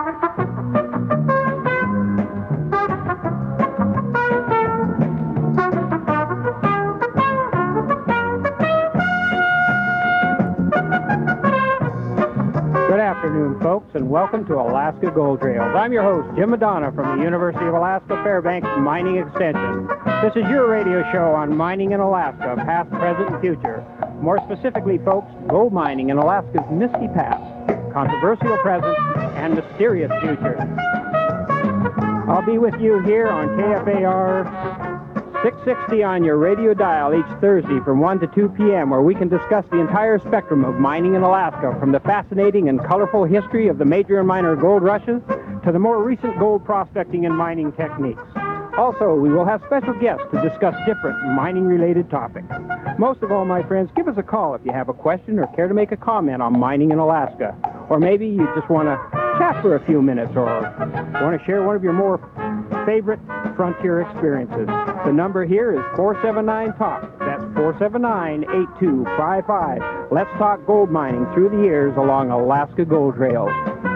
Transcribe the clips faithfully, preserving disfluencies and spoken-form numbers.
Good afternoon, folks, and welcome to Alaska Gold Trails. I'm your host, Jim Madonna from the University of Alaska Fairbanks Mining Extension. This is your radio show on mining in Alaska, past, present, and future. More specifically, folks, gold mining in Alaska's misty past, controversial present, and mysterious future. I'll be with you here on K F A R six sixty on your radio dial each Thursday from one to two p.m., where we can discuss the entire spectrum of mining in Alaska, from the fascinating and colorful history of the major and minor gold rushes to the more recent gold prospecting and mining techniques. Also, we will have special guests to discuss different mining-related topics. Most of all, my friends, give us a call if you have a question or care to make a comment on mining in Alaska. Or maybe you just want to chat for a few minutes or want to share one of your more favorite frontier experiences. The number here is four seven nine talk. That's four seven nine, eight two five five. Let's talk gold mining through the years along Alaska Gold Trails.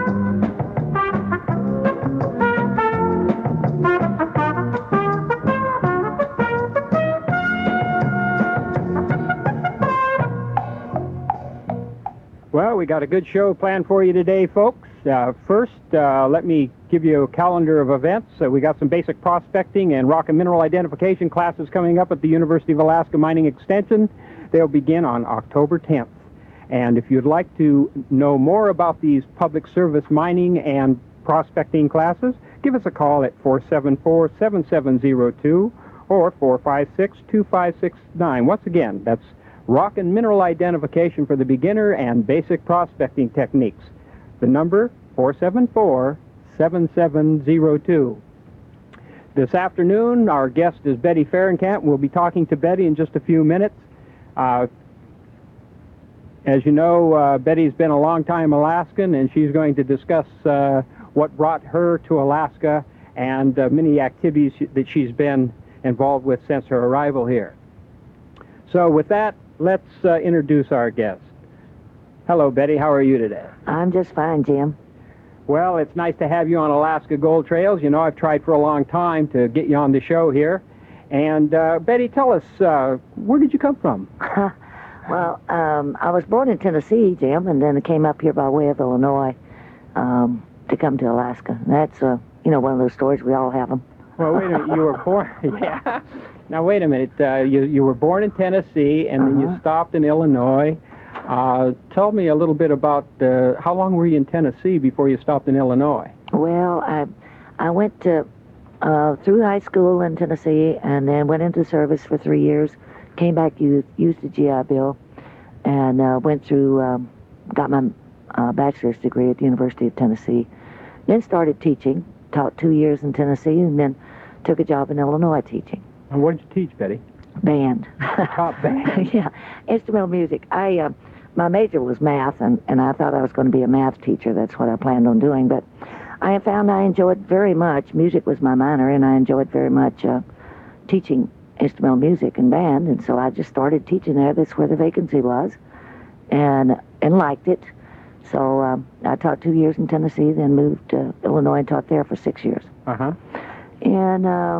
Well, we got a good show planned for you today, folks. Uh, first, uh, let me give you a calendar of events. Uh, we got some basic prospecting and rock and mineral identification classes coming up at the University of Alaska Mining Extension. They'll begin on October tenth. And if you'd like to know more about these public service mining and prospecting classes, give us a call at four seven four, seven seven zero two or four five six, two five six nine. Once again, that's rock and mineral identification for the beginner and basic prospecting techniques. The number, four seven four, seven seven zero two. This afternoon, our guest is Betty Fahrenkamp. We'll be talking to Betty in just a few minutes. Uh, as you know, uh, Betty's been a long-time Alaskan, and she's going to discuss uh, what brought her to Alaska and uh, many activities that she's been involved with since her arrival here. So with that, let's uh, introduce our guest. Hello, Betty. How are you today? I'm just fine, Jim. Well, it's nice to have you on Alaska Gold Trails. You know, I've tried for a long time to get you on the show here. And, uh, Betty, tell us, uh, where did you come from? Well, um, I was born in Tennessee, Jim, and then I came up here by way of Illinois um, to come to Alaska. That's, uh, you know, one of those stories. We all have them. Well, wait a minute. You were born... yeah. Now, wait a minute. Uh, you, you were born in Tennessee, and uh-huh. then you stopped in Illinois. Uh, tell me a little bit about uh, how long were you in Tennessee before you stopped in Illinois? Well, I I went to, uh, through high school in Tennessee and then went into service for three years, came back, used, used the G I Bill, and uh, went through, um, got my uh, bachelor's degree at the University of Tennessee. Then started teaching, taught two years in Tennessee, and then took a job in Illinois teaching. And what did you teach, Betty? Band. Top band. Yeah, instrumental music. I, uh, my major was math, and, and I thought I was going to be a math teacher. That's what I planned on doing. But I found I enjoyed very much. Music was my minor, and I enjoyed very much uh, teaching instrumental music and band. And so I just started teaching there. That's where the vacancy was, and and liked it. So um, I taught two years in Tennessee, then moved to Illinois and taught there for six years. Uh-huh. And... Uh,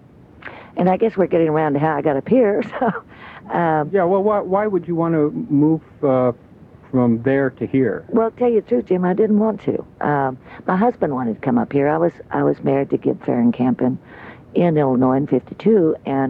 And I guess we're getting around to how I got up here. So, um, yeah, well, why, why would you want to move uh, from there to here? Well, to tell you the truth, Jim, I didn't want to. Um, my husband wanted to come up here. I was I was married to Gib Fahrenkamp in, in Illinois in fifty-two, and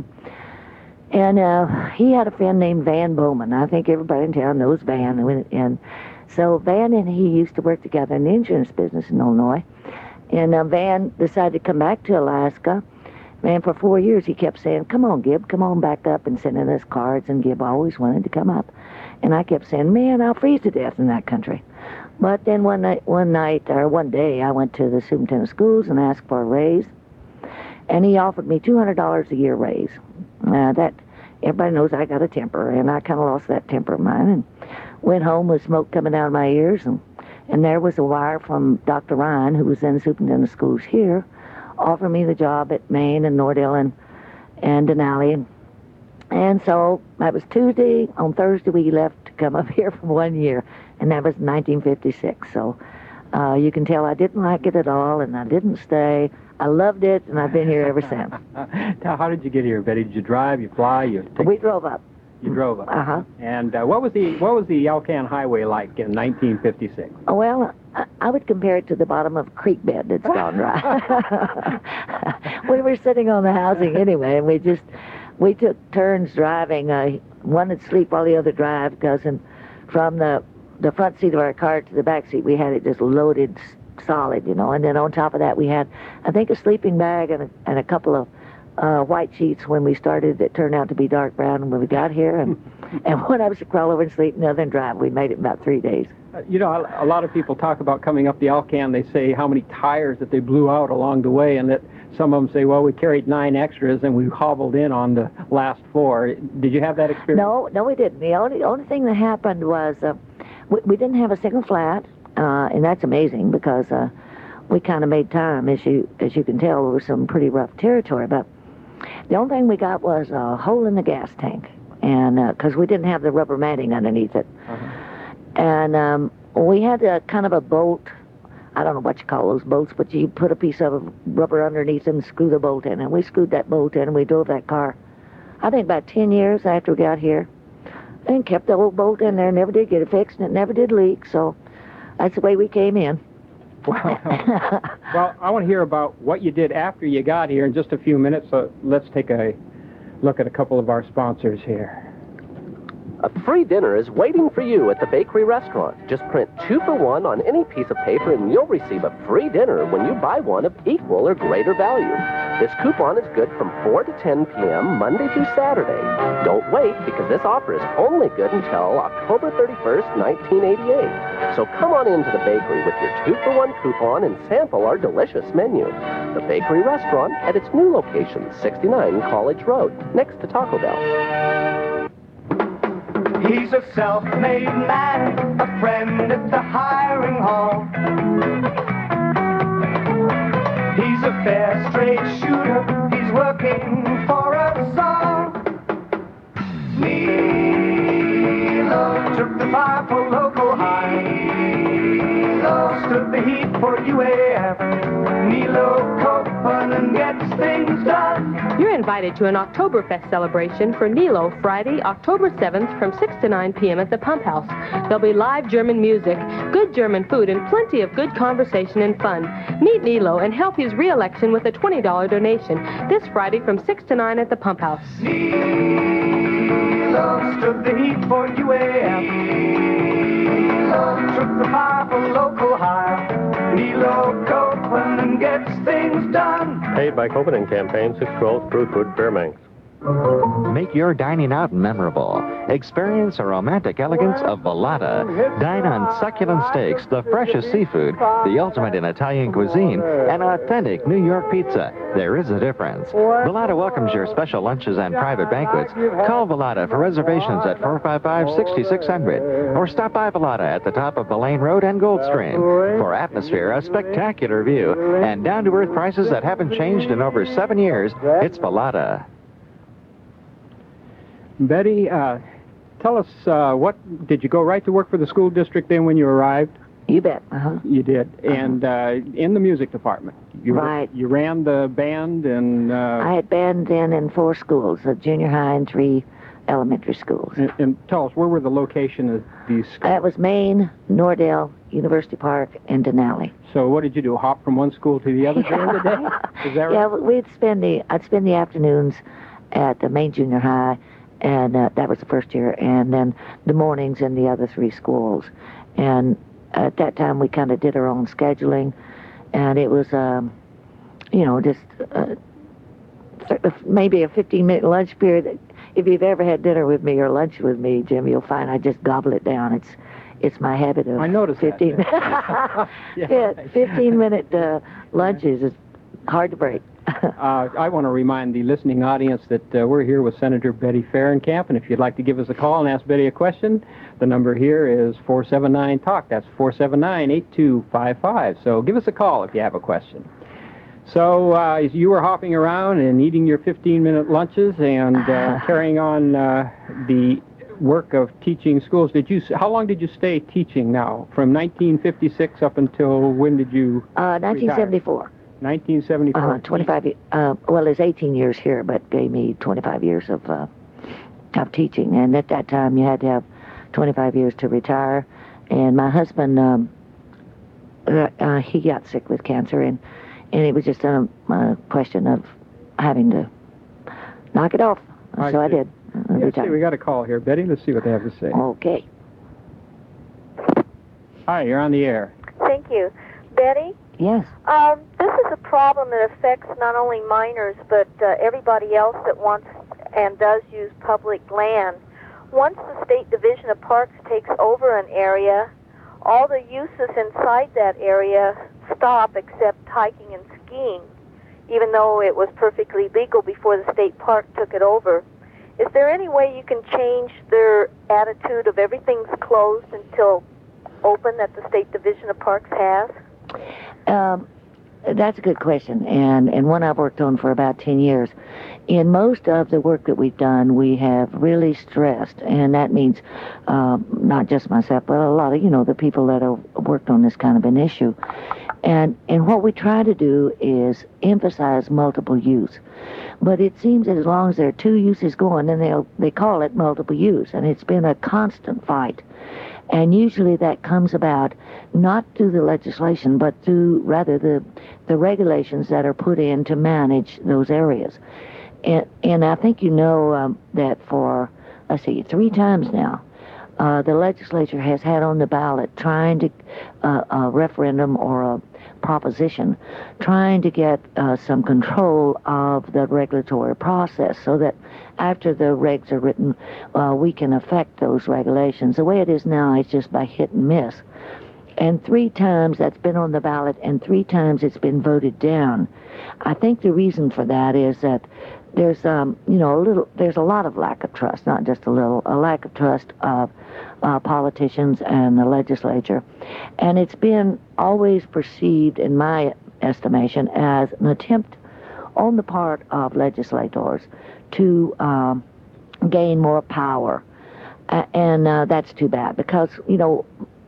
and uh, he had a friend named Van Bowman. I think everybody in town knows Van. And so Van and he used to work together in the insurance business in Illinois. And uh, Van decided to come back to Alaska. And for four years, he kept saying, come on, Gib, come on back up, and sending us cards, and Gib always wanted to come up. And I kept saying, man, I'll freeze to death in that country. But then one night, one night, or one day, I went to the superintendent of schools and asked for a raise, and he offered me two hundred dollars a year raise. Uh, that, everybody knows I got a temper, and I kind of lost that temper of mine, and went home with smoke coming out of my ears, and, and there was a wire from Doctor Ryan, who was then superintendent of schools here, offered me the job at Maine and Nordell and, and Denali. And, and so that was Tuesday. On Thursday, we left to come up here for one year, and that was nineteen fifty-six. So Uh, you can tell I didn't like it at all, and I didn't stay. I loved it, and I've been here ever since. Now, how did you get here, Betty? Did you drive? You fly? You take... We drove up. You drove up. Uh huh. And uh, what was the what was the Alcan Highway like in nineteen fifty-six? Well, I, I would compare it to the bottom of a creek bed that's gone dry. We were sitting on the housing anyway, and we just we took turns driving. Uh, one would sleep while the other drive, because from the the front seat of our car to the back seat, we had it just loaded solid, you know. And then on top of that, we had, I think, a sleeping bag and a, and a couple of uh, white sheets when we started that turned out to be dark brown when we got here. And, and one of us would crawl over and sleep, and the other and drive. We made it in about three days. Uh, you know, a, a lot of people talk about coming up the Alcan. They say how many tires that they blew out along the way, and that some of them say, well, we carried nine extras and we hobbled in on the last four. Did you have that experience? No, no, we didn't. The only only thing that happened was uh, we, we didn't have a single flat, uh, and that's amazing, because uh, we kind of made time. As you as you can tell, it was some pretty rough territory. But the only thing we got was a hole in the gas tank, and because uh, we didn't have the rubber matting underneath it. Uh-huh. And um, we had a kind of a bolt. I don't know what you call those bolts, but you put a piece of rubber underneath and screw the bolt in. And we screwed that bolt in, and we drove that car, I think, about ten years after we got here, and kept the old bolt in there. Never did get it fixed, and it never did leak. So that's the way we came in. Well, well, I want to hear about what you did after you got here in just a few minutes. So let's take a look at a couple of our sponsors here. A free dinner is waiting for you at the Bakery Restaurant. Just print two for one on any piece of paper, and you'll receive a free dinner when you buy one of equal or greater value. This coupon is good from four to ten p.m. Monday through Saturday. Don't wait, because this offer is only good until October thirty-first, nineteen eighty-eight. So come on into the bakery with your two for one coupon and sample our delicious menu. The Bakery Restaurant at its new location, sixty-nine College Road, next to Taco Bell. He's a self-made man, a friend at the hiring hall. He's a fair, straight shooter, he's working for us all. Nilo took the fire for local high. Nilo stood the heat for U A F. Nilo Copeland gets things done. You're invited to an Oktoberfest celebration for Nilo Friday, October seventh from six to nine p.m. at the Pump House. There'll be live German music, good German food, and plenty of good conversation and fun. Meet Nilo and help his re-election with a twenty dollars donation this Friday from six to nine at the Pump House. Nilo stood the heat for U A F. Nilo took the fire for local hire. Nilo Copeland gets things done. Paid by Copeland Campaign, six twelve Cruise Road, Fairbanks. Make your dining out memorable. Experience the romantic elegance of Velata. Dine on succulent steaks, the freshest seafood, the ultimate in Italian cuisine, and authentic New York pizza. There is a difference. Velata welcomes your special lunches and private banquets. Call Velata for reservations at four five five, six six zero zero or stop by Velata at the top of Belane Road and Goldstream. For atmosphere, a spectacular view, and down-to-earth prices that haven't changed in over seven years, it's Velata. Betty, uh, tell us, uh, what, did you go right to work for the school district then when you arrived? You bet. Uh-huh. You did. Uh-huh. And uh, in the music department. You, right. You ran the band and... Uh, I had band then in four schools, a junior high and three elementary schools. And, and tell us, where were the location of these schools? That was Maine, Nordell, University Park, and Denali. So what did you do, hop from one school to the other during the day? Is that right? Yeah, we'd spend the, I'd spend the afternoons at the Maine Junior High, and uh, that was the first year, and then the mornings in the other three schools. And at that time, we kind of did our own scheduling, and it was, um, you know, just uh, maybe a fifteen-minute lunch period. If you've ever had dinner with me or lunch with me, Jim, you'll find I just gobble it down. It's it's my habit of I noticed fifteen. That. yeah, fifteen-minute uh, lunches is hard to break. uh, I want to remind the listening audience that uh, we're here with Senator Betty Fahrenkamp, and if you'd like to give us a call and ask Betty a question, the number here is four seven nine talk. That's four seven nine, eight two five five. So give us a call if you have a question. So uh, you were hopping around and eating your fifteen-minute lunches and uh, carrying on uh, the work of teaching schools. Did you? How long did you stay teaching now? From nineteen fifty-six up until when did you? Uh, nineteen seventy-four. Retire? nineteen seventy-four. Uh, twenty-five. Uh, well, it's eighteen years here, but gave me twenty-five years of uh, of teaching. And at that time, you had to have twenty-five years to retire. And my husband, um, uh, uh, he got sick with cancer, and and it was just a, a question of having to knock it off. I so see. I did. Uh, Let's see, we got a call here, Betty. Let's see what they have to say. Okay. Hi, you're on the air. Thank you. Betty? Yes. Um, this is a problem that affects not only minors, but uh, everybody else that wants and does use public land. Once the State Division of Parks takes over an area, all the uses inside that area stop except hiking and skiing, even though it was perfectly legal before the state park took it over. Is there any way you can change their attitude of everything's closed until open that the State Division of Parks has? Um, that's a good question, and, and one I've worked on for about ten years. In most of the work that we've done, we have really stressed, and that means um, not just myself, but a lot of, you know, the people that have worked on this kind of an issue. And and what we try to do is emphasize multiple use. But it seems that as long as there are two uses going, then they'll they call it multiple use, and it's been a constant fight. And usually that comes about not through the legislation, but through rather the the regulations that are put in to manage those areas. And and I think you know um, that for let's see, three times now, uh, the legislature has had on the ballot trying to uh, a referendum or a proposition trying to get uh, some control of the regulatory process so that after the regs are written, uh, we can affect those regulations. The way it is now, it's just by hit and miss. And three times that's been on the ballot, and three times it's been voted down. I think the reason for that is that there's, um, you know, a little, there's a lot of lack of trust, not just a little, a lack of trust of uh, politicians and the legislature. And it's been always perceived, in my estimation, as an attempt on the part of legislators to um, gain more power. Uh, and uh, that's too bad because, you know,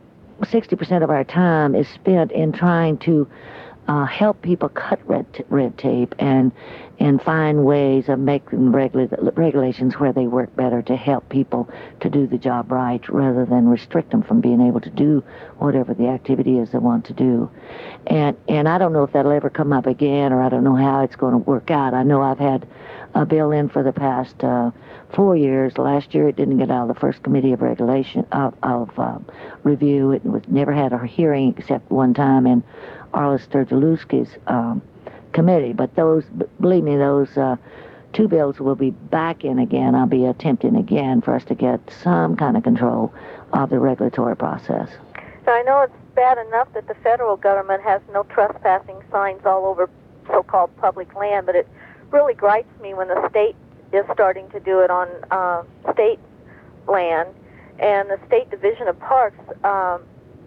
sixty percent of our time is spent in trying to uh, help people cut red, t- red tape and and find ways of making regula- regulations where they work better to help people to do the job right rather than restrict them from being able to do whatever the activity is they want to do. And and I don't know if that'll ever come up again, or I don't know how it's going to work out. I know I've had a bill in for the past uh, four years. Last year it didn't get out of the first committee of regulation of, of uh, review. It was never had a hearing except one time in Arlis Sturgeluski's um, committee. But those, believe me, those uh, two bills will be back in again. I'll be attempting again for us to get some kind of control of the regulatory process. So I know it's bad enough that the federal government has no trespassing signs all over so-called public land, but it really gripes me when the state is starting to do it on uh, state land, and the State Division of Parks um,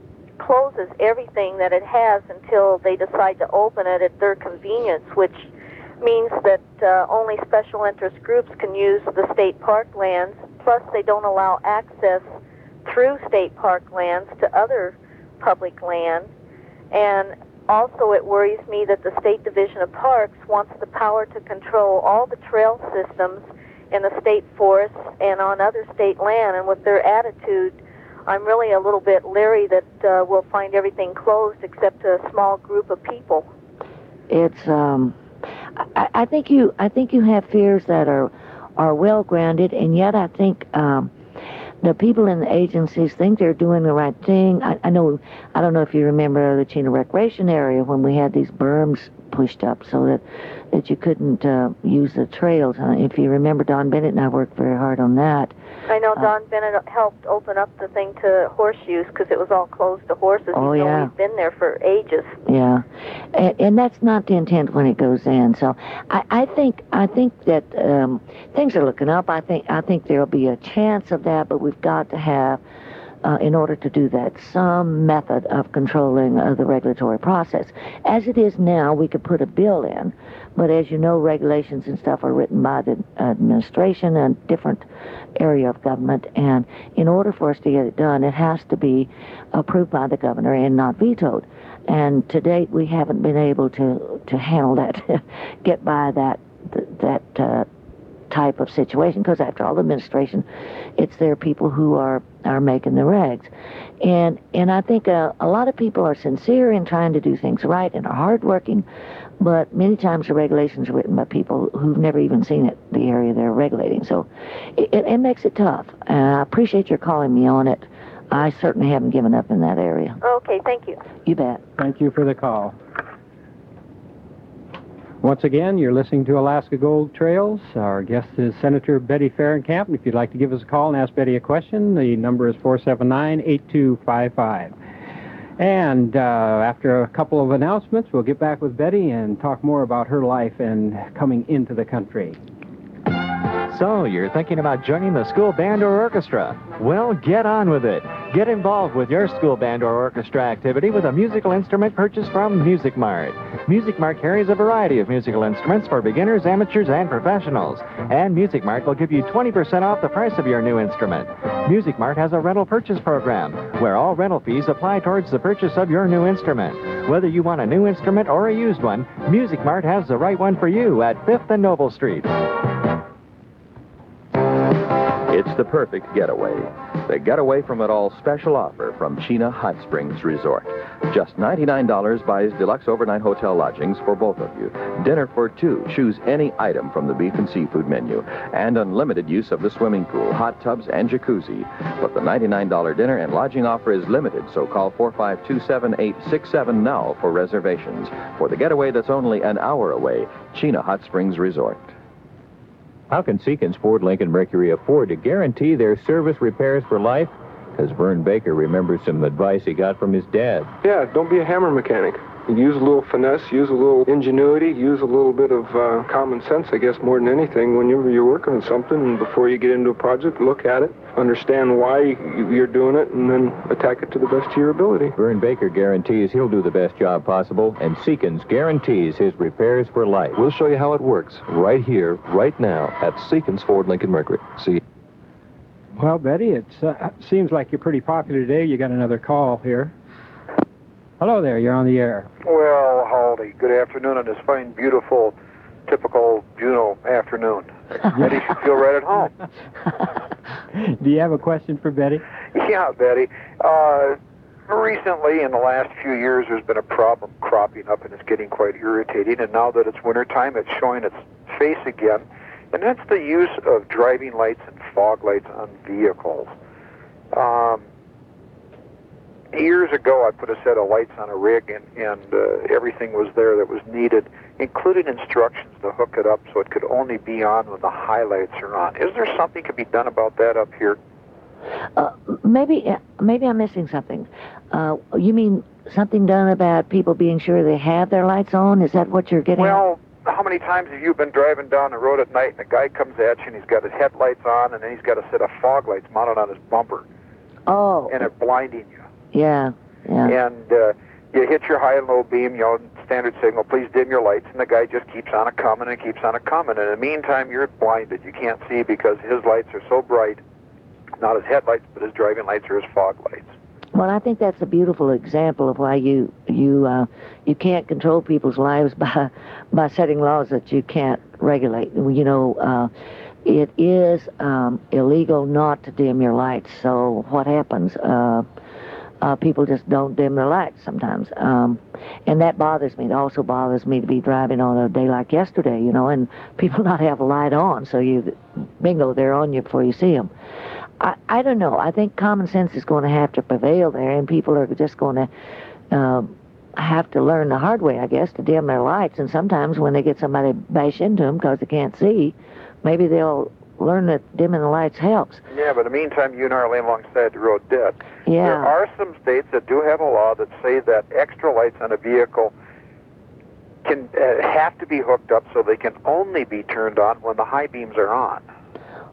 closes everything that it has until they decide to open it at their convenience, which means that uh, only special interest groups can use the state park lands, plus they don't allow access through state park lands to other public land. And also it worries me that the State Division of Parks wants the power to control all the trail systems in the state forests and on other state land, and with their attitude, I'm really a little bit leery that uh, we'll find everything closed except a small group of people. It's, um, I, I think you, I think you have fears that are, are well grounded, and yet I think um, the people in the agencies think they're doing the right thing. I, I know, I don't know if you remember the Chena Recreation Area when we had these berms pushed up so that, that you couldn't uh, use the trails. Uh, if you remember, Don Bennett and I worked very hard on that. I know Don uh, Bennett helped open up the thing to horseshoes because it was all closed to horses. Oh, even yeah. though we've been there for ages. Yeah, and, and that's not the intent when it goes in. So I, I think I think that um, things are looking up. I think I think there'll be a chance of that, but we've got to have uh, in order to do that, some method of controlling uh, the regulatory process. As it is now, we could put a bill in, but as you know, regulations and stuff are written by the administration and different area of government, and in order for us to get it done, it has to be approved by the governor and not vetoed. And to date, we haven't been able to, to handle that, get by that, that uh, type of situation, because after all, the administration, it's their people who are, are making the regs. And and I think uh, a lot of people are sincere in trying to do things right and are hardworking, but many times the regulations are written by people who've never even seen it, the area they're regulating. So it, it, it makes it tough. Uh, I appreciate your calling me on it. I certainly haven't given up in that area. Okay, thank you. You bet. Thank you for the call. Once again, you're listening to Alaska Gold Trails. Our guest is Senator Betty Fahrenkamp. And if you'd like to give us a call and ask Betty a question, the number is four seven nine, eight two five five. And uh, after a couple of announcements, we'll get back with Betty and talk more about her life and coming into the country. So, you're thinking about joining the school band or orchestra? Well, get on with it. Get involved with your school band or orchestra activity with a musical instrument purchased from Music Mart. Music Mart carries a variety of musical instruments for beginners, amateurs, and professionals. And Music Mart will give you twenty percent off the price of your new instrument. Music Mart has a rental purchase program where all rental fees apply towards the purchase of your new instrument. Whether you want a new instrument or a used one, Music Mart has the right one for you at fifth and Noble Street. It's the perfect getaway. The getaway from it all special offer from Chena Hot Springs Resort. Just ninety-nine dollars buys deluxe overnight hotel lodgings for both of you. Dinner for two. Choose any item from the beef and seafood menu. And unlimited use of the swimming pool, hot tubs, and jacuzzi. But the ninety-nine dollars dinner and lodging offer is limited, so call four five two, seven eight six seven now for reservations. For the getaway that's only an hour away, Chena Hot Springs Resort. How can Seekins Ford Lincoln Mercury afford to guarantee their service repairs for life? Because Vern Baker remembers some advice he got from his dad. Yeah, don't be a hammer mechanic. Use a little finesse, use a little ingenuity, use a little bit of uh, common sense, I guess, more than anything. Whenever you're working on something, and before you get into a project, look at it, understand why you're doing it, and then attack it to the best of your ability. Vern Baker guarantees he'll do the best job possible, and Seekins guarantees his repairs for life. We'll show you how it works right here, right now, at Seekins Ford Lincoln Mercury. See. Well, Betty, it uh, seems like you're pretty popular today. You got another call here. Hello there, you're on the air. Well, howdy. Good afternoon on this fine, beautiful, typical Juneau afternoon. Betty should feel right at home. Do you have a question for Betty? Yeah, Betty. Uh, recently, in the last few years, there's been a problem cropping up, and it's getting quite irritating. And now that it's wintertime, it's showing its face again. And that's the use of driving lights and fog lights on vehicles. Um... Years ago, I put a set of lights on a rig, and, and uh, everything was there that was needed, including instructions to hook it up so it could only be on when the highlights are on. Is there something that can be done about that up here? Uh, maybe maybe I'm missing something. Uh, you mean something done about people being sure they have their lights on? Is that what you're getting well, at? Well, how many times have you been driving down the road at night and a guy comes at you and he's got his headlights on and then he's got a set of fog lights mounted on his bumper? Oh. And it's blinding you. Yeah, yeah. And uh, you hit your high and low beam, you know, standard signal, please dim your lights, and the guy just keeps on a coming and keeps on a coming. And in the meantime, you're blinded. You can't see because his lights are so bright, not his headlights, but his driving lights or his fog lights. Well, I think that's a beautiful example of why you you uh, you can't control people's lives by by setting laws that you can't regulate. You know, uh, it is um, illegal not to dim your lights. So what happens? Uh, Uh, people just don't dim their lights sometimes. Um, and that bothers me. It also bothers me to be driving on a day like yesterday, you know, and people not have a light on, so you, bingo, they're on you before you see them. I, I don't know. I think common sense is going to have to prevail there, and people are just going to uh, have to learn the hard way, I guess, to dim their lights. And sometimes when they get somebody bash into them because they can't see, maybe they'll learn that dimming the lights helps. Yeah, but in the meantime, you and I are laying alongside the road dead. Yeah. There are some states that do have a law that say that extra lights on a vehicle can uh, have to be hooked up so they can only be turned on when the high beams are on.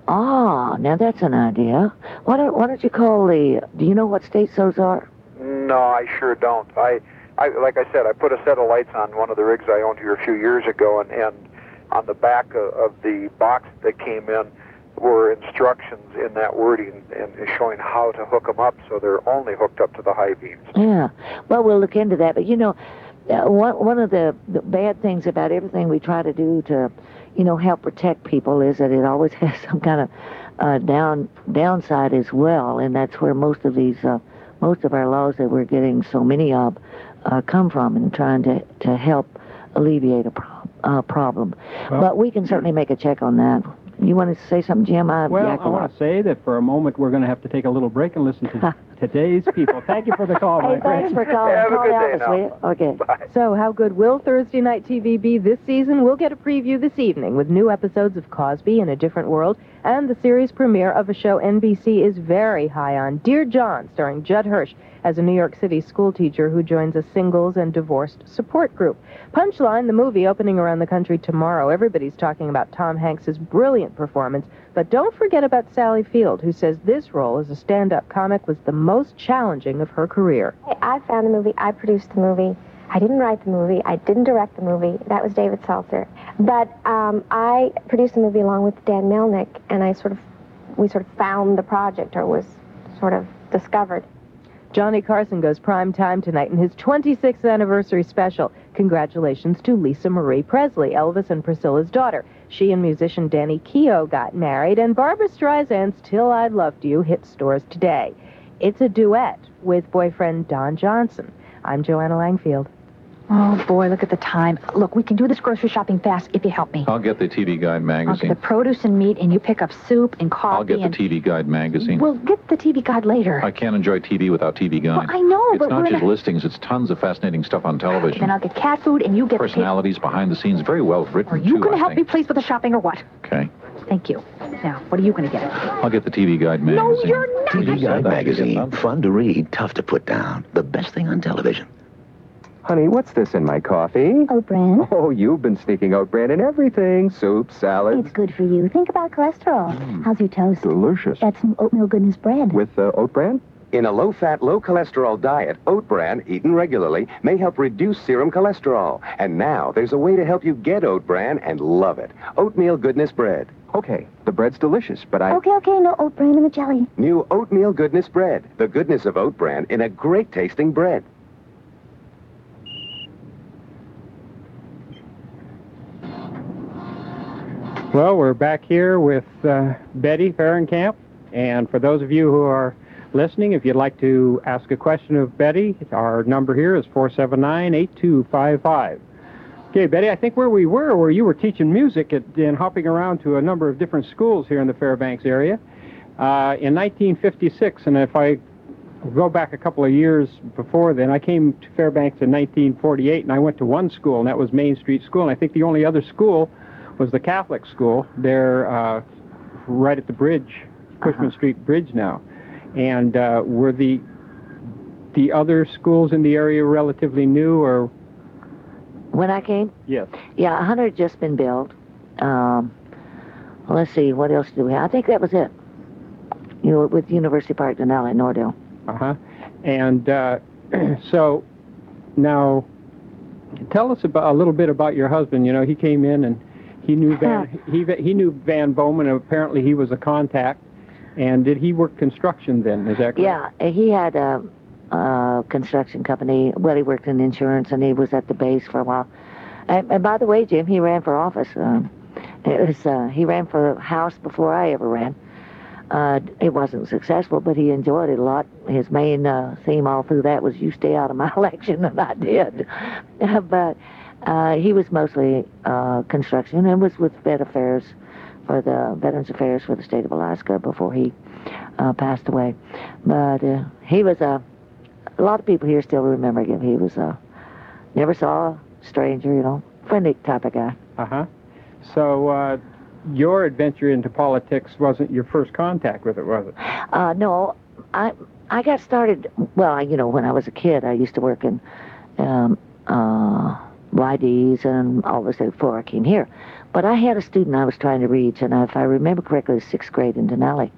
Ah, now that's an idea. Why don't, why don't you call the, do you know what states those are? No, I sure don't. I, I, like I said, I put a set of lights on one of the rigs I owned here a few years ago, and, and on the back of, of the box that came in were instructions in that wording and showing how to hook them up so they're only hooked up to the high beams. Yeah. Well, we'll look into that. But, you know, uh, one, one of the, the bad things about everything we try to do to, you know, help protect people is that it always has some kind of uh, down downside as well, and that's where most of these, uh, most of our laws that we're getting so many of uh, come from, and trying to, to help alleviate a pro- uh, problem. Well, but we can certainly make a check on that. You want to say something, Jim? I well, I want to say that for a moment we're going to have to take a little break and listen to today's people. Thank you for the call, my hey, friend. Thanks for calling. Have Call a good day Elvis, will you? Okay. Bye. So, how good will Thursday Night T V be this season? We'll get a preview this evening with new episodes of Cosby in a Different World and the series premiere of a show N B C is very high on, Dear John, starring Judd Hirsch as a New York City school teacher who joins a singles and divorced support group. Punchline, the movie opening around the country tomorrow. Everybody's talking about Tom Hanks' brilliant performance, but don't forget about Sally Field, who says this role as a stand-up comic was the most challenging of her career. I found the movie, I produced the movie, I didn't write the movie, I didn't direct the movie, that was David Salter. But um, I produced the movie along with Dan Melnick, and I sort of, we sort of found the project, or was sort of discovered. Johnny Carson goes prime time tonight in his twenty-sixth anniversary special. Congratulations to Lisa Marie Presley, Elvis and Priscilla's daughter. She and musician Danny Keough got married, and Barbra Streisand's Till I Loved You hit stores today. It's a duet with boyfriend Don Johnson. I'm Joanna Langfield. Oh, boy, look at the time. Look, we can do this grocery shopping fast if you help me. I'll get the T V Guide magazine. Okay, the produce and meat, and you pick up soup and coffee. I'll get and... the T V Guide magazine. We'll get the T V Guide later. I can't enjoy T V without T V Guide. Well, I know, it's but not we're just in a... listings, it's tons of fascinating stuff on television. Then I'll get cat food, and you get... Personalities, the... behind the scenes, very well written, Are you too, going to help think. me, please, with the shopping, or what? Okay. Thank you. Now, what are you going to get? I'll get the T V Guide magazine. No, you're not. T V Guide magazine. Fun to read, tough to put down. The best thing on television. Honey, what's this in my coffee? Oat bran. Oh, you've been sneaking oat bran in everything. Soup, salads. It's good for you. Think about cholesterol. Mm. How's your toast? Delicious. That's some oatmeal goodness bread. With uh, oat bran? In a low-fat, low-cholesterol diet, oat bran, eaten regularly, may help reduce serum cholesterol. And now, there's a way to help you get oat bran and love it. Oatmeal goodness bread. Okay, the bread's delicious, but I... Okay, okay, no oat bran in the jelly. New oatmeal goodness bread. The goodness of oat bran in a great-tasting bread. Well, we're back here with uh, Betty Fahrenkamp, and for those of you who are listening, if you'd like to ask a question of Betty, our number here is four seven nine, eight two five five. Okay, Betty, I think where we were, where you were teaching music at, and hopping around to a number of different schools here in the Fairbanks area, uh, in nineteen fifty-six, and if I go back a couple of years before then, I came to Fairbanks in nineteen forty-eight, and I went to one school, and that was Main Street School, and I think the only other school was the Catholic school there uh, right at the bridge, Cushman uh-huh. Street Bridge now. And uh, were the the other schools in the area relatively new, or? When I came? Yes. Yeah, one hundred had just been built. Um, well, let's see, what else do we have? I think that was it. You know, with University Park Denali, Nordell. Uh-huh. And uh, so now, tell us about a little bit about your husband. You know, he came in and he knew Van, he he knew Van Bowman, and apparently he was a contact. And did he work construction then? Is that correct? Yeah, he had a, a construction company. Well, he worked in insurance, and he was at the base for a while. And, and by the way, Jim, he ran for office. Uh, it was uh, he ran for House before I ever ran. Uh, it wasn't successful, but he enjoyed it a lot. His main uh, theme all through that was, "You stay out of my election," and I did. But uh, he was mostly uh, construction, and was with Vet Affairs, for the Veterans Affairs for the state of Alaska before he uh, passed away. But uh, he was a, a lot of people here still remember him. He was a, never saw a stranger, you know, friendly type of guy. Uh-huh. So uh, your adventure into politics wasn't your first contact with it, was it? Uh, no, I I got started, well, I, you know, when I was a kid, I used to work in um, uh, I Ds and all this before I came here. But I had a student I was trying to reach, and if I remember correctly, it was sixth grade in Denali.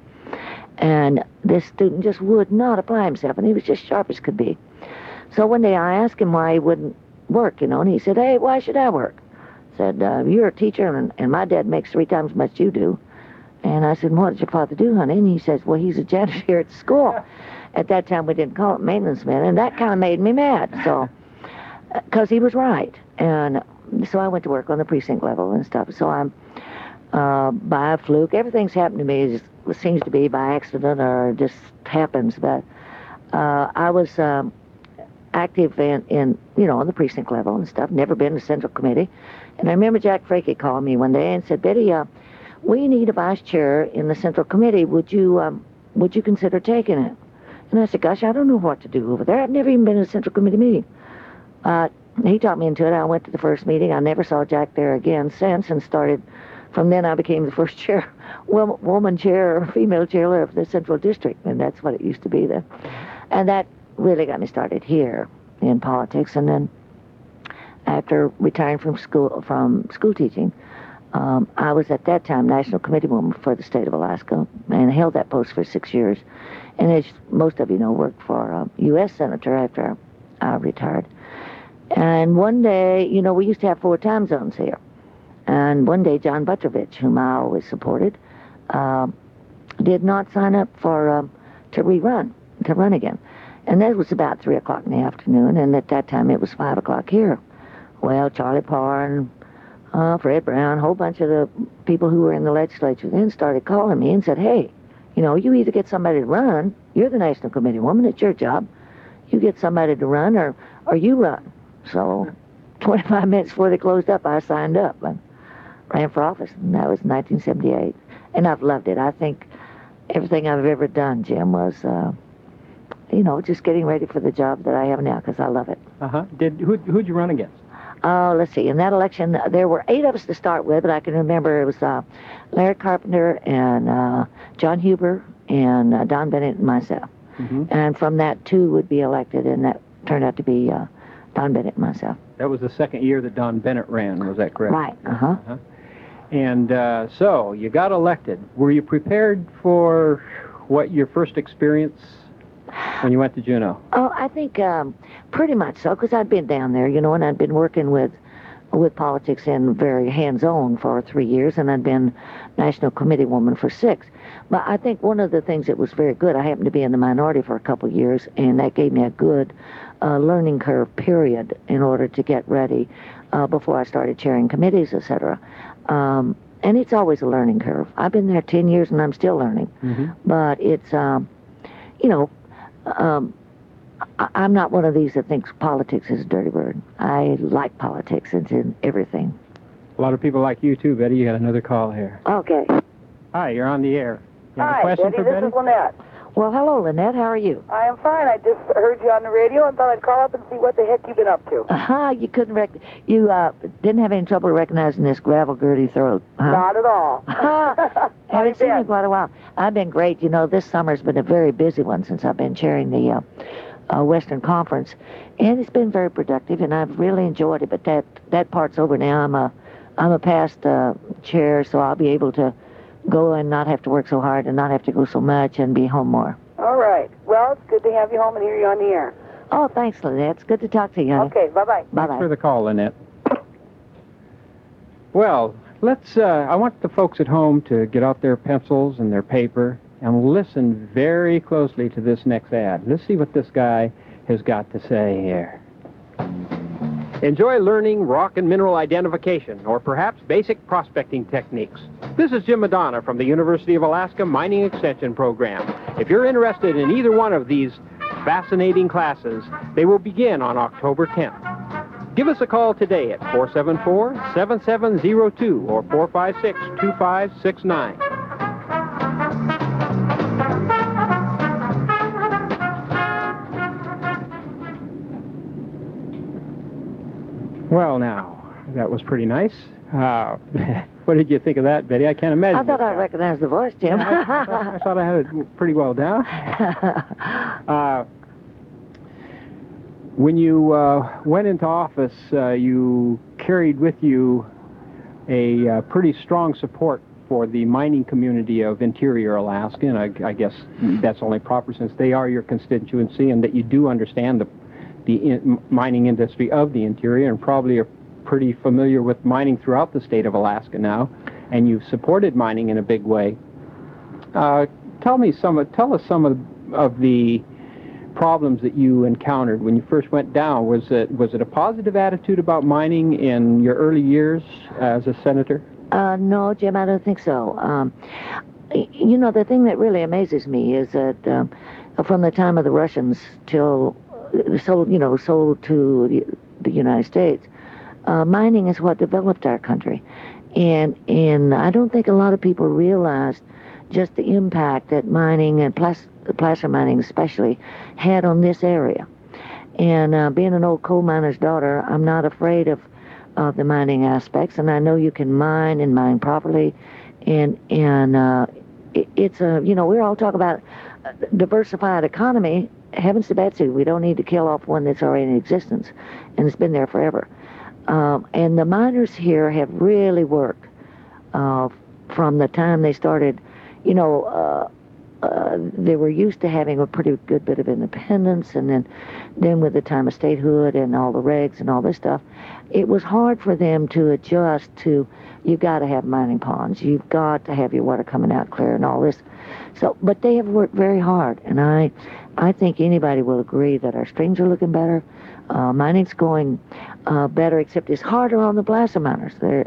And this student just would not apply himself, and he was just sharp as could be. So one day I asked him why he wouldn't work, you know, and he said, hey, why should I work? I said, uh, you're a teacher, and, and my dad makes three times as much as you do. And I said, what did your father do, honey? And he says, well, he's a janitor here at school. At that time, we didn't call it maintenance man, and that kind of made me mad, so, because he was right. And so I went to work on the precinct level and stuff. So I'm, uh, by a fluke, everything's happened to me, just, it seems to be by accident or just happens, but uh, I was um, active in, in, you know, on the precinct level and stuff, never been to Central Committee. And I remember Jack Frakey called me one day and said, Betty, uh, we need a vice chair in the Central Committee. Would you, um, would you consider taking it? And I said, gosh, I don't know what to do over there. I've never even been to a Central Committee meeting. Uh, he talked me into it. I went to the first meeting. I never saw Jack there again since, and started, from then I became the first chair, woman chair or female chair of the Central District, and that's what it used to be then. And that really got me started here in politics. And then after retiring from school, from school teaching, Um, I was at that time National Committee woman for the state of Alaska, and I held that post for six years. And as most of you know, worked for a U S senator after I retired. And one day, you know, we used to have four time zones here. And one day, John Butrovich, whom I always supported, uh, did not sign up for um, to rerun, to run again. And that was about three o'clock in the afternoon, and at that time it was five o'clock here. Well, Charlie Parr and Uh, Fred Brown, a whole bunch of the people who were in the legislature then started calling me and said, hey, you know, you either get somebody to run, you're the National Committee woman, it's your job. You get somebody to run or, or you run. So twenty-five minutes before they closed up, I signed up and ran for office, and that was in nineteen seventy-eight. And I've loved it. I think everything I've ever done, Jim, was, uh, you know, just getting ready for the job that I have now, because I love it. Uh-huh. Did who, who'd you run against? Oh, uh, let's see. In that election, there were eight of us to start with, but I can remember it was uh, Larry Carpenter and uh, John Huber and uh, Don Bennett and myself. Mm-hmm. And from that, two would be elected, and that turned out to be uh, Don Bennett and myself. That was the second year that Don Bennett ran, was that correct? Right, uh-huh. uh-huh. And uh, so, you got elected. Were you prepared for what your first experience when you went to Juneau? Oh, I think um, pretty much so, because I'd been down there, you know, and I'd been working with with politics in very hands-on for three years, and I'd been National Committee woman for six. But I think one of the things that was very good, I happened to be in the minority for a couple of years, and that gave me a good uh, learning curve period in order to get ready uh, before I started chairing committees, et cetera. Um, and it's always a learning curve. I've been there ten years, and I'm still learning. Mm-hmm. But it's, um, you know, Um, I, I'm not one of these that thinks politics is a dirty word. I like politics. It's in everything. A lot of people like you, too, Betty. You got another call here. Okay. Hi, you're on the air. You have Hi, a question Betty, for this Betty? is Lynette. Well, hello, Lynette. How are you? I am fine. I just heard you on the radio and thought I'd call up and see what the heck you've been up to. Uh-huh. You couldn't rec- You uh, didn't have any trouble recognizing this gravel-girty throat, huh? Not at all. Haven't seen you in quite a while. I've been great. You know, this summer's been a very busy one since I've been chairing the uh, uh, Western Conference, and it's been very productive, and I've really enjoyed it. But that that part's over now. I'm a I'm a past uh, chair, so I'll be able to go and not have to work so hard and not have to go so much and be home more. All right. Well, it's good to have you home and hear you on the air. Oh, thanks, Lynette. It's good to talk to you, honey. Okay, bye-bye. Bye-bye. Thanks for the call, Lynette. Well, let's, uh, I want the folks at home to get out their pencils and their paper and listen very closely to this next ad. Let's see what this guy has got to say here. Enjoy learning rock and mineral identification, or perhaps basic prospecting techniques. This is Jim Madonna from the University of Alaska Mining Extension Program. If you're interested in either one of these fascinating classes, they will begin on October tenth. Give us a call today at four seven four, seven seven zero two or four five six, two five six nine. Well, now, that was pretty nice. Uh, what did you think of that, Betty? I can't imagine. I thought I recognized the voice, Jim. Yeah, I, I thought I had it pretty well down. Uh, When you uh, went into office, uh, you carried with you a uh, pretty strong support for the mining community of interior Alaska, and I, I guess that's only proper since they are your constituency and that you do understand the, the in, mining industry of the interior and probably are pretty familiar with mining throughout the state of Alaska now, and you've supported mining in a big way. Uh, tell me some, tell us some of, of the problems that you encountered when you first went down. Was it was it a positive attitude about mining in your early years as a senator? Uh, no, Jim, I don't think so. Um, you know, the thing that really amazes me is that um, from the time of the Russians till sold, you know, sold to the, the United States, uh, mining is what developed our country, and and I don't think a lot of people realized just the impact that mining and plas- placer mining especially had on this area. And uh, being an old coal miner's daughter, I'm not afraid of of the mining aspects, and I know you can mine and mine properly, and and uh, it, it's a, you know, we're all talking about diversified economy. Heavens to Betsy, we don't need to kill off one that's already in existence, and it's been there forever. Um, and the miners here have really worked uh, from the time they started. You know, uh, uh, they were used to having a pretty good bit of independence, and then, then with the time of statehood and all the regs and all this stuff, it was hard for them to adjust to, you've got to have mining ponds, you've got to have your water coming out clear and all this. So, but they have worked very hard, and I, I think anybody will agree that our streams are looking better. Uh, mining's going uh, better, except it's harder on the placer miners. They're,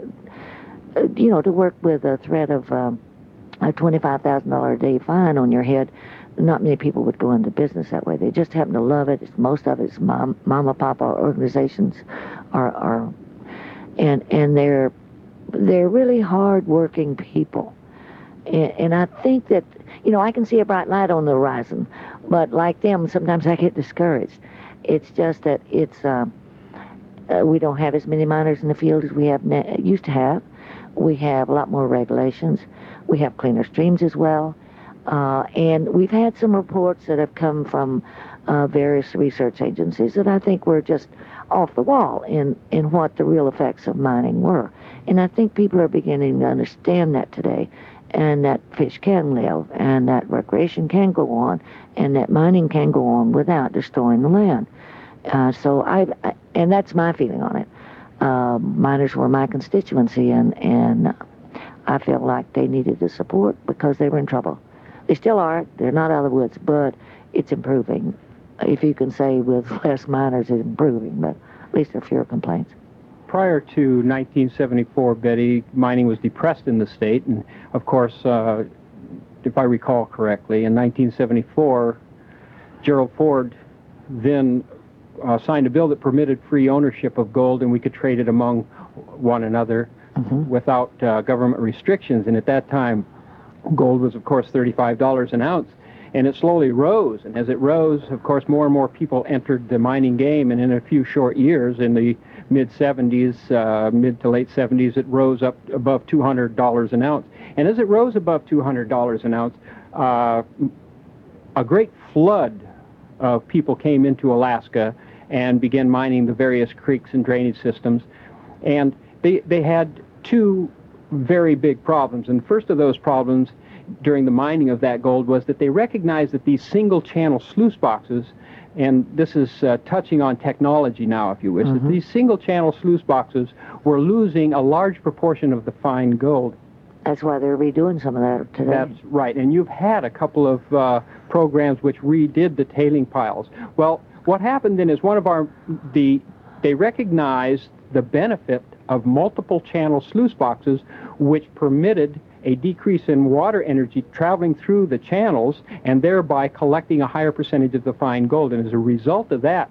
uh, you know, to work with a threat of um, a twenty-five thousand dollars a day fine on your head, not many people would go into business that way. They just happen to love it. It's, most of it's mom, mama, papa organizations are, are and and they're they're really hard-working people. And, and I think that, you know, I can see a bright light on the horizon, but like them, sometimes I get discouraged. It's just that it's uh, uh, we don't have as many miners in the field as we have ne- used to have. We have a lot more regulations. We have cleaner streams as well. Uh, and we've had some reports that have come from uh, various research agencies that I think were just off the wall in, in what the real effects of mining were. And I think people are beginning to understand that today, and that fish can live, and that recreation can go on, and that mining can go on without destroying the land. Uh, so I, I, and that's my feeling on it. Uh, miners were my constituency, and, and I felt like they needed the support because they were in trouble. They still are. They're not out of the woods, but it's improving. If you can say with less miners, it's improving, but at least there are fewer complaints. Prior to nineteen seventy-four, Betty, mining was depressed in the state, and of course, uh, if I recall correctly, in nineteen seventy-four, Gerald Ford then uh, signed a bill that permitted free ownership of gold, and we could trade it among one another mm-hmm. without uh, government restrictions. And at that time, gold was, of course, thirty-five dollars an ounce, and it slowly rose. And as it rose, of course, more and more people entered the mining game, and in a few short years, in the mid-seventies, uh, mid to late seventies, it rose up above two hundred dollars an ounce. And as it rose above two hundred dollars an ounce, uh, a great flood of people came into Alaska and began mining the various creeks and drainage systems. And they, they had two very big problems. And the first of those problems during the mining of that gold was that they recognized that these single-channel sluice boxes, and this is uh, touching on technology now, if you wish, mm-hmm. that these single-channel sluice boxes were losing a large proportion of the fine gold. That's why they're redoing some of that today. That's right, and you've had a couple of uh, programs which redid the tailing piles. Well, what happened then is one of our, the, they recognized the benefit of multiple-channel sluice boxes, which permitted a decrease in water energy traveling through the channels and thereby collecting a higher percentage of the fine gold. And as a result of that,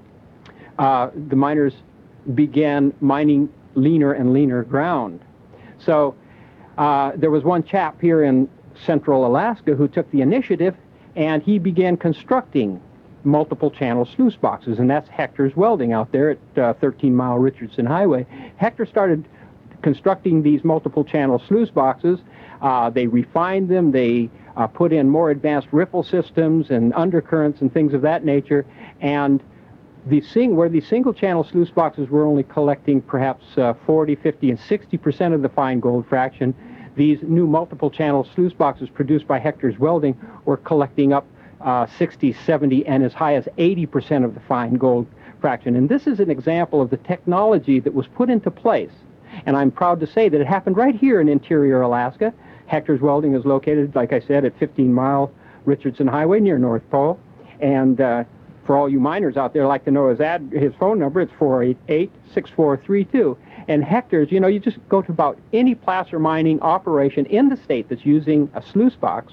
uh, the miners began mining leaner and leaner ground. So uh, there was one chap here in central Alaska who took the initiative, and he began constructing multiple channel sluice boxes, and that's Hector's Welding out there at uh, thirteen mile Richardson Highway. Hector started constructing these multiple channel sluice boxes. Uh, they refined them, they uh, put in more advanced ripple systems and undercurrents and things of that nature, and the sing where the single-channel sluice boxes were only collecting perhaps uh, forty, fifty, and sixty percent of the fine gold fraction, these new multiple-channel sluice boxes produced by Hector's Welding were collecting up uh, sixty, seventy, and as high as eighty percent of the fine gold fraction. And this is an example of the technology that was put into place. And I'm proud to say that it happened right here in interior Alaska. Hector's Welding is located, like I said, at fifteen mile Richardson Highway near North Pole. And uh, for all you miners out there like to know his ad, his phone number, it's four eight eight, six four three two. And Hector's, you know, you just go to about any placer mining operation in the state that's using a sluice box,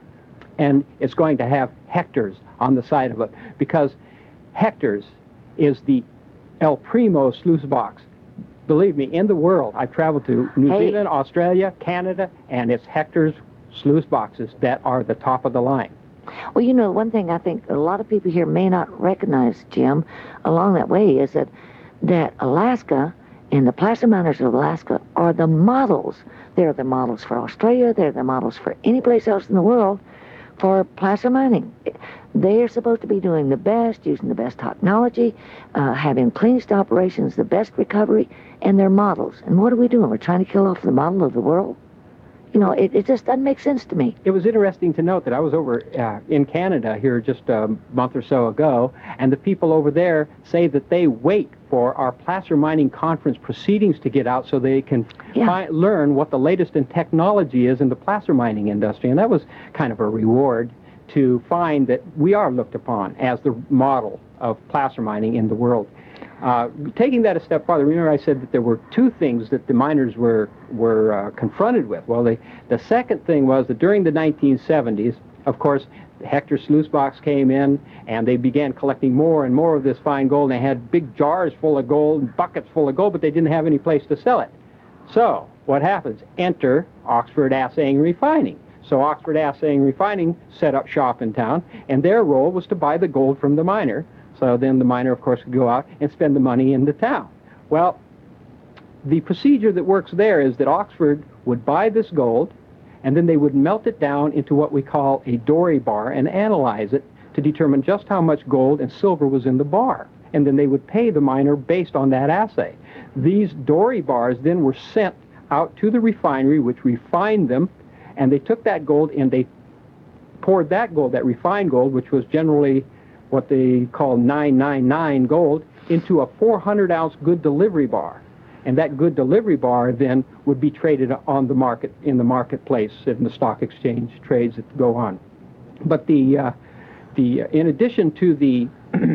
and it's going to have Hector's on the side of it, because Hector's is the El Primo sluice box. Believe me, in the world, I've traveled to New Hey. Zealand, Australia, Canada, and it's Hector's sluice boxes that are the top of the line. Well, you know, one thing I think a lot of people here may not recognize, Jim, along that way is that that Alaska and the placer miners of Alaska are the models. They're the models for Australia. They're the models for any place else in the world for placer mining. They're supposed to be doing the best, using the best technology, uh, having cleanest operations, the best recovery, and they're models. And what are we doing? We're trying to kill off the model of the world? You know, it, it just doesn't make sense to me. It was interesting to note that I was over uh, in Canada here just a month or so ago, and the people over there say that they wait for our placer mining conference proceedings to get out so they can Yeah. fi- learn what the latest in technology is in the placer mining industry. And that was kind of a reward to find that we are looked upon as the model of placer mining in the world. Uh, taking that a step farther, remember I said that there were two things that the miners were were uh, confronted with. Well, they, the second thing was that during the nineteen seventies, of course, the Hector sluice box came in, and they began collecting more and more of this fine gold. And they had big jars full of gold, and buckets full of gold, but they didn't have any place to sell it. So what happens? Enter Oxford Assaying and Refining. So Oxford Assaying and Refining set up shop in town, and their role was to buy the gold from the miner. So then the miner, of course, could go out and spend the money in the town. Well, the procedure that works there is that Oxford would buy this gold, and then they would melt it down into what we call a dory bar and analyze it to determine just how much gold and silver was in the bar. And then they would pay the miner based on that assay. These dory bars then were sent out to the refinery, which refined them, and they took that gold and they poured that gold, that refined gold, which was generally what they call nine nine nine gold, into a four hundred ounce good delivery bar. And that good delivery bar then would be traded on the market, in the marketplace, in the stock exchange trades that go on. But the, uh, the uh, in addition to the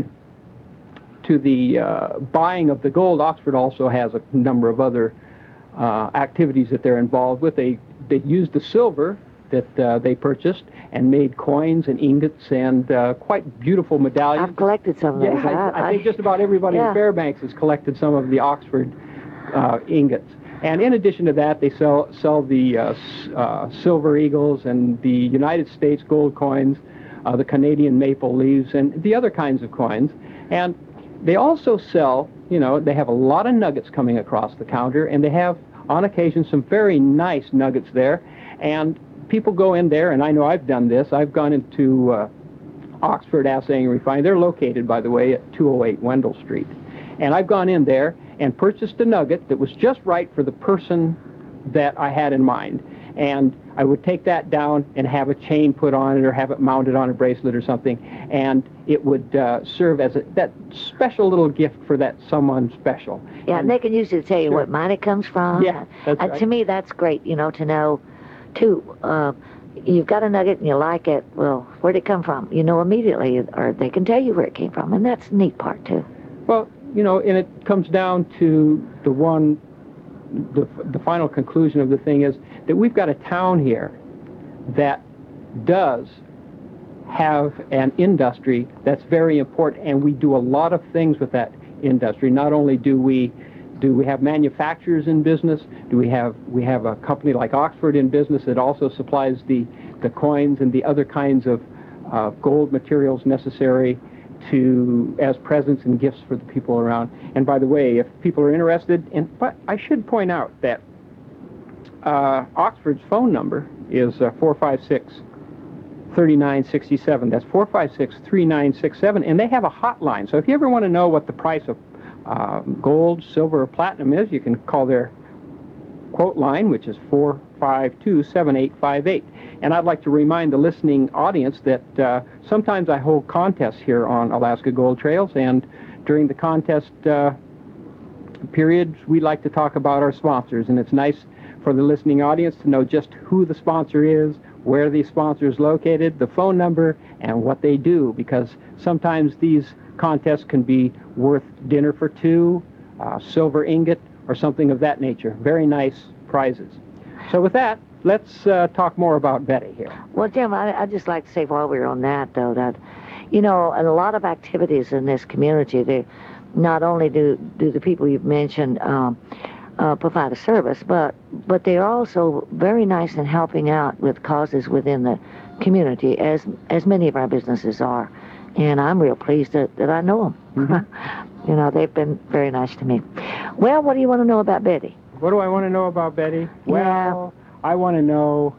to the uh, buying of the gold, Oxford also has a number of other uh, activities that they're involved with. They, they use the silver that uh, they purchased and made coins and ingots and uh, quite beautiful medallions. I've collected some of Yeah, those. I, I think just about everybody yeah. in Fairbanks has collected some of the Oxford uh, ingots. And in addition to that, they sell sell the uh, s- uh, silver eagles and the United States gold coins, uh, the Canadian maple leaves, and the other kinds of coins. And they also sell, you know, they have a lot of nuggets coming across the counter, and they have, on occasion, some very nice nuggets there. And people go in there, and I know I've done this. I've gone into uh, Oxford Assaying and Refining. They're located, by the way, at two oh eight Wendell Street. And I've gone in there and purchased a nugget that was just right for the person that I had in mind. And I would take that down and have a chain put on it or have it mounted on a bracelet or something. And it would uh, serve as a, that special little gift for that someone special. Yeah, and they can usually tell you Sure. what mine it comes from. Yeah, that's uh, right. To me, that's great, you know, to know, too, uh, you've got a nugget and you like it, well, where'd it come from? You know immediately, or they can tell you where it came from, and that's the neat part, too. Well, you know, and it comes down to the one, the, the final conclusion of the thing is that we've got a town here that does have an industry that's very important, and we do a lot of things with that industry. Not only do we do we have manufacturers in business, do we have we have a company like Oxford in business that also supplies the the coins and the other kinds of uh, gold materials necessary to as presents and gifts for the people around. And by the way, if people are interested, and but I should point out that uh, Oxford's phone number is uh, four five six, three nine six seven. That's four five six, three nine six seven. And they have a hotline. So if you ever want to know what the price of uh, gold, silver, or platinum is, you can call their quote line, which is four five two, seven eight five eight. And I'd like to remind the listening audience that uh, sometimes I hold contests here on Alaska Gold Trails, and during the contest uh, periods, we like to talk about our sponsors, and it's nice for the listening audience to know just who the sponsor is, where the sponsor is located, the phone number, and what they do, because sometimes these contests can be worth dinner for two, uh, silver ingot, or something of that nature. Very nice prizes. So with that, let's uh, talk more about Betty here. Well, Jim, I, I'd just like to say while we're on that, though, that, you know, a lot of activities in this community, they not only do, do the people you've mentioned um, uh, provide a service, but, but they're also very nice in helping out with causes within the community, as, as many of our businesses are. And I'm real pleased that, that I know them. Mm-hmm. You know, they've been very nice to me. Well, what do you want to know about Betty? What do I want to know about Betty? Well, I want to know,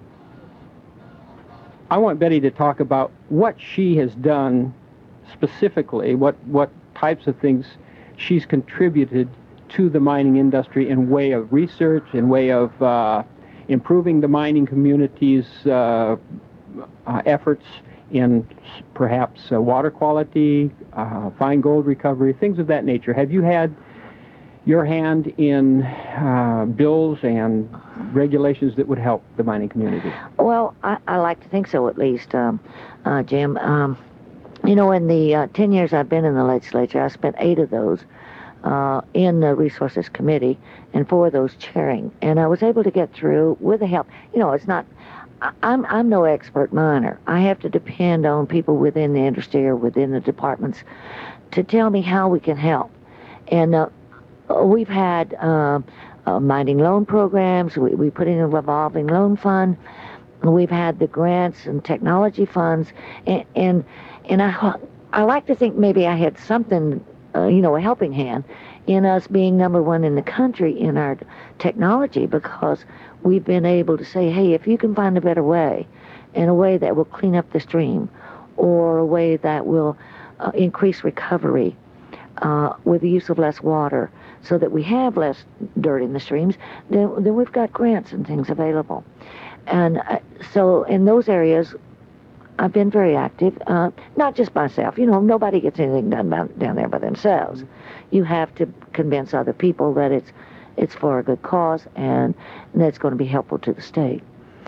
I want Betty to talk about what she has done specifically, what, what types of things she's contributed to the mining industry in way of research, in way of uh, improving the mining community's uh, uh, efforts in perhaps uh, water quality, uh, fine gold recovery, things of that nature. Have you had your hand in uh, bills and regulations that would help the mining community? Well, I, I like to think so, at least, um, uh, Jim. Um, you know, in the uh, ten years I've been in the legislature, I spent eight of those uh, in the Resources Committee, and four of those chairing. And I was able to get through with the help. You know, it's not, I, I'm, I'm no expert miner. I have to depend on people within the industry or within the departments to tell me how we can help. And uh, we've had uh, uh, mining loan programs. We, we put in a revolving loan fund. We've had the grants and technology funds. And and, and I, I like to think maybe I had something, uh, you know, a helping hand in us being number one in the country in our technology, because we've been able to say, hey, if you can find a better way, and a way that will clean up the stream, or a way that will uh, increase recovery uh, with the use of less water, so that we have less dirt in the streams, then, then we've got grants and things available. And uh, so in those areas, I've been very active, uh, not just myself. You know, nobody gets anything done by, down there by themselves. You have to convince other people that it's it's for a good cause and that's going to be helpful to the state.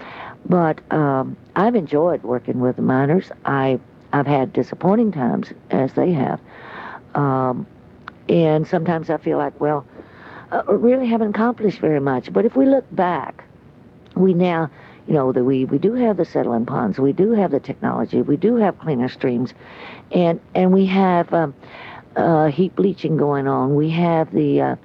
But um, I've enjoyed working with the miners. I, I've had disappointing times, as they have. Um, and sometimes I feel like, well, uh, really haven't accomplished very much. But if we look back, we now, you know, that we, we do have the settling ponds, we do have the technology, we do have cleaner streams, and, and we have um, uh, heap bleaching going on. We have the uh,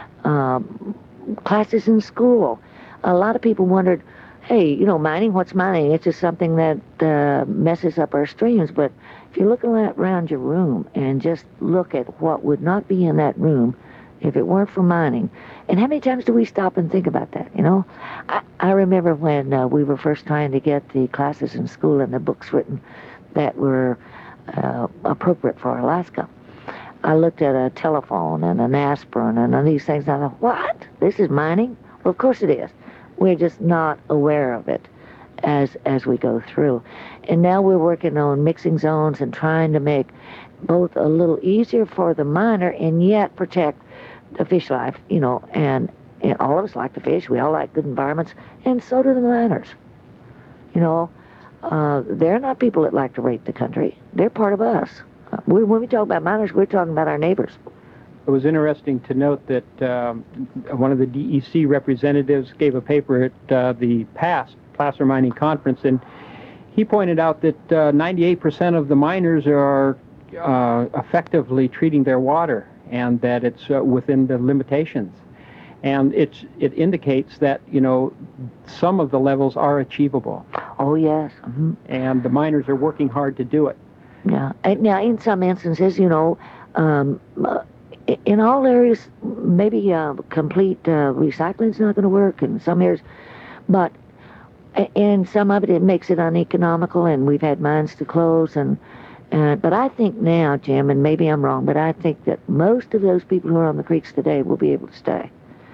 um, classes in school. A lot of people wondered, hey, you know, mining, what's mining? It's just something that uh, messes up our streams. But if you look around your room and just look at what would not be in that room if it weren't for mining. And how many times do we stop and think about that, you know? I, I remember when uh, we were first trying to get the classes in school and the books written that were uh, appropriate for Alaska. I looked at a telephone and an aspirin and these things, and I thought, what? This is mining? Well, of course it is. We're just not aware of it as as we go through. And now we're working on mixing zones and trying to make both a little easier for the miner and yet protect the fish life, you know, and, and all of us like the fish. We all like good environments, and so do the miners. You know, uh, they're not people that like to rape the country. They're part of us. Uh, we, when we talk about miners, we're talking about our neighbors. It was interesting to note that um, one of the D E C representatives gave a paper at uh, the past Placer Mining Conference, and he pointed out that uh, ninety-eight percent of the miners are uh, effectively treating their water, and that it's uh, within the limitations. And it's, it indicates that, you know, some of the levels are achievable. Oh, yes. Mm-hmm. And the miners are working hard to do it. Yeah. And now, in some instances, you know, um, uh, in all areas, maybe uh, complete uh, recycling is not going to work in some areas, but A- And some of it, it makes it uneconomical, and we've had mines to close. And uh, but I think now, Jim, and maybe I'm wrong, but I think that most of those people who are on the creeks today will be able to stay.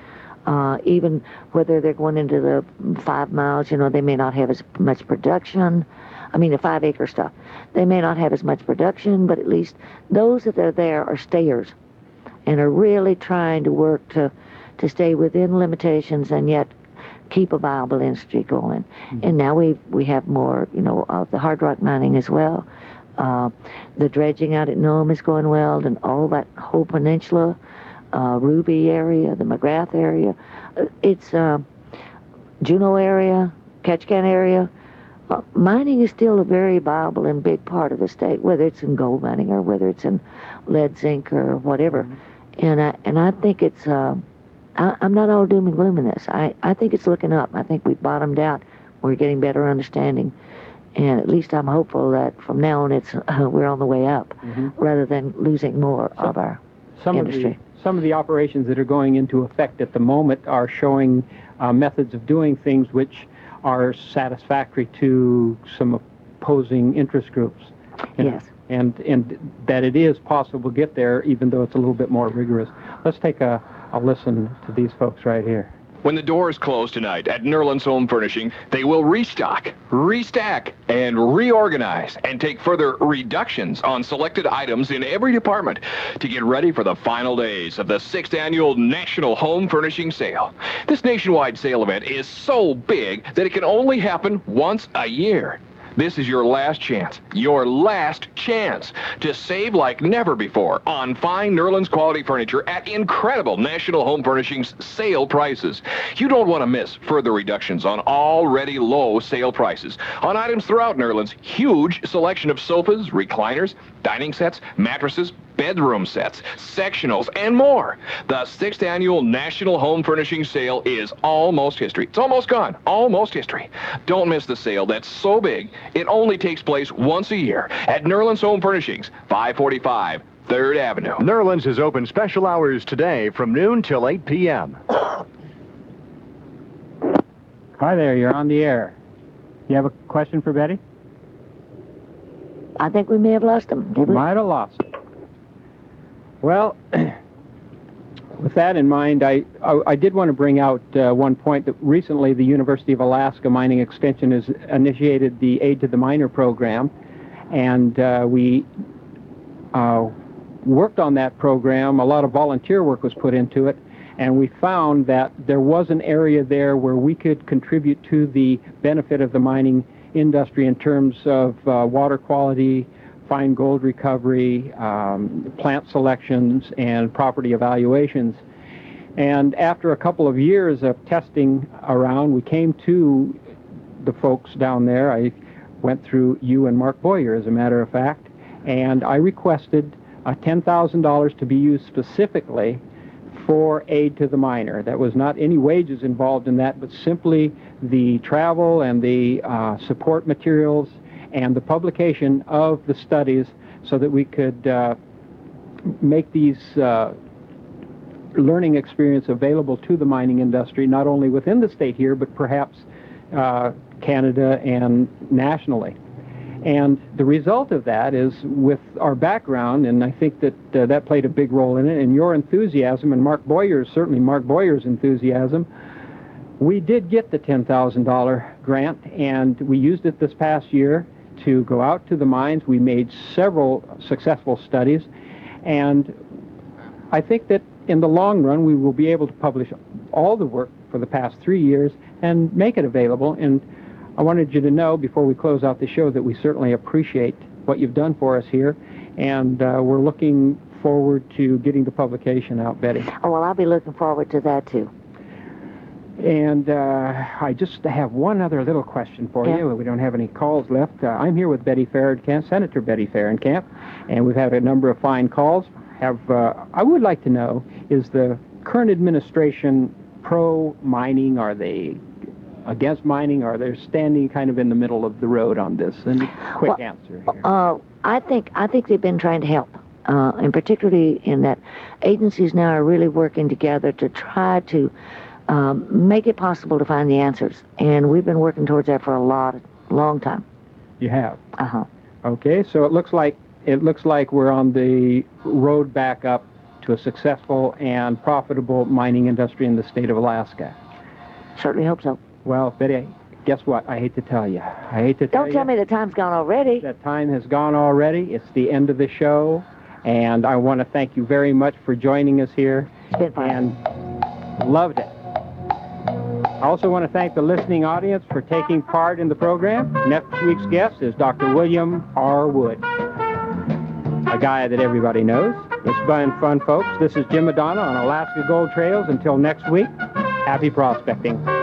Uh, even whether they're going into the five miles, you know, they may not have as much production. I mean, the five acre stuff. They may not have as much production, but at least those that are there are stayers and are really trying to work to, to stay within limitations and yet keep a viable industry going. Mm-hmm. And now we we have more, you know, of the hard rock mining as well. Uh, the dredging out at Nome is going well, and all that whole peninsula, uh, Ruby area, the McGrath area. Uh, it's uh, Juneau area, Ketchikan area. Uh, mining is still a very viable and big part of the state, whether it's in gold mining or whether it's in lead, zinc, or whatever. Mm-hmm. And I and I think it's. Uh, I, I'm not all doom and gloom in this. I, I think it's looking up. I think we've bottomed out. We're getting better understanding. And at least I'm hopeful that from now on it's uh, we're on the way up, mm-hmm. rather than losing more so, of our some industry. Of the, some of the operations that are going into effect at the moment are showing uh, methods of doing things which are satisfactory to some opposing interest groups. And, yes. And, and that it is possible to get there, even though it's a little bit more rigorous. Let's take a, a listen to these folks right here. When the doors close tonight at Nerland's Home Furnishing, they will restock, restack, and reorganize, and take further reductions on selected items in every department to get ready for the final days of the sixth annual National Home Furnishing Sale. This nationwide sale event is so big that it can only happen once a year. This is your last chance, your last chance to save like never before on fine Nerland's quality furniture at incredible National Home Furnishings sale prices. You don't want to miss further reductions on already low sale prices on items throughout Nerland's huge selection of sofas, recliners, dining sets, mattresses, bedroom sets, sectionals, and more. The sixth annual National Home Furnishing Sale is almost history. It's almost gone. Almost history. Don't miss the sale that's so big, it only takes place once a year at Nerland's Home Furnishings, five forty-five third Avenue. Nerland's is open special hours today from noon till eight p.m. Hi there, you're on the air. You have a question for Betty? I think we may have lost them, did we? Might have lost them. Well, with that in mind, I, I, I did want to bring out uh, one point that recently the University of Alaska Mining Extension has initiated the Aid to the Miner program, and uh, we uh, worked on that program. A lot of volunteer work was put into it, and we found that there was an area there where we could contribute to the benefit of the mining industry in terms of uh, water quality, fine gold recovery, um, plant selections, and property evaluations. And after a couple of years of testing around, we came to the folks down there. I went through you and Mark Boyer, as a matter of fact, and I requested uh, ten thousand dollars to be used specifically for aid to the miner. That was not any wages involved in that, but simply the travel and the uh, support materials and the publication of the studies so that we could uh, make these uh, learning experience available to the mining industry, not only within the state here, but perhaps uh, Canada and nationally. And the result of that is, with our background, and I think that uh, that played a big role in it, and your enthusiasm, and Mark Boyer's, certainly Mark Boyer's enthusiasm, we did get the ten thousand dollars grant, and we used it this past year to go out to the mines. We made several successful studies, and I think that in the long run we will be able to publish all the work for the past three years and make it available. And I wanted you to know before we close out the show that we certainly appreciate what you've done for us here, and uh, we're looking forward to getting the publication out, Betty. Oh, well, I'll be looking forward to that, too. And uh, I just have one other little question for yeah. you. We don't have any calls left. Uh, I'm here with Betty Fahrenkamp, Senator Betty Fahrenkamp, and we've had a number of fine calls. Have uh, I would like to know, is the current administration pro-mining? Are they against mining? Or are they standing kind of in the middle of the road on this? And quick well, answer here. Uh, I think I think they've been trying to help, uh, and particularly in that agencies now are really working together to try to um, make it possible to find the answers. And we've been working towards that for a lot, long time. You have. Uh-huh. Okay, so it looks like it looks like we're on the road back up to a successful and profitable mining industry in the state of Alaska. Certainly hope so. Well, Betty, guess what? I hate to tell you. I hate to tell Don't you. tell me the time's gone already. That time has gone already. It's the end of the show. And I want to thank you very much for joining us here. It's been fun. And loved it. I also want to thank the listening audience for taking part in the program. Next week's guest is Doctor William R. Wood, a guy that everybody knows. It's been fun, folks. This is Jim Madonna on Alaska Gold Trails. Until next week, happy prospecting.